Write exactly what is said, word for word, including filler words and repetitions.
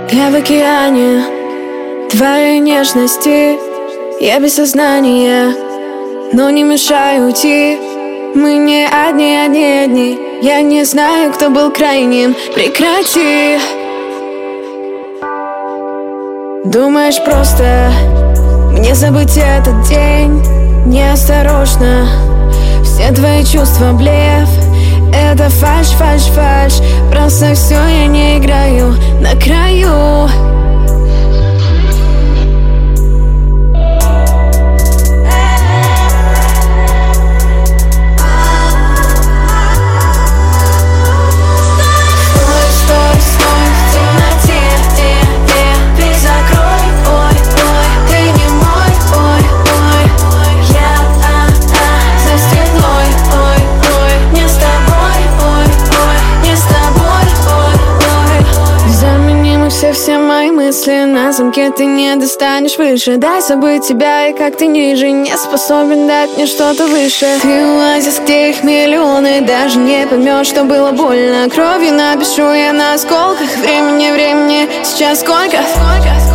Я в океане твоей нежности, я без сознания, но не мешаю уйти. Мы не одни, одни, одни. Я не знаю, кто был крайним. Прекрати. Думаешь просто мне забыть этот день? Неосторожно. Все твои чувства блеф. Это фальшь, фальшь, фальшь. Просто все, я не играю на краю. Все мои мысли на замке, ты не достанешь выше. Дай забыть тебя, и как ты ниже не способен дать мне что-то выше. Ты оазис, где их миллионы, даже не поймешь, что было больно. Кровью напишу я на осколках. Времени, времени, сейчас сколько? Сколько?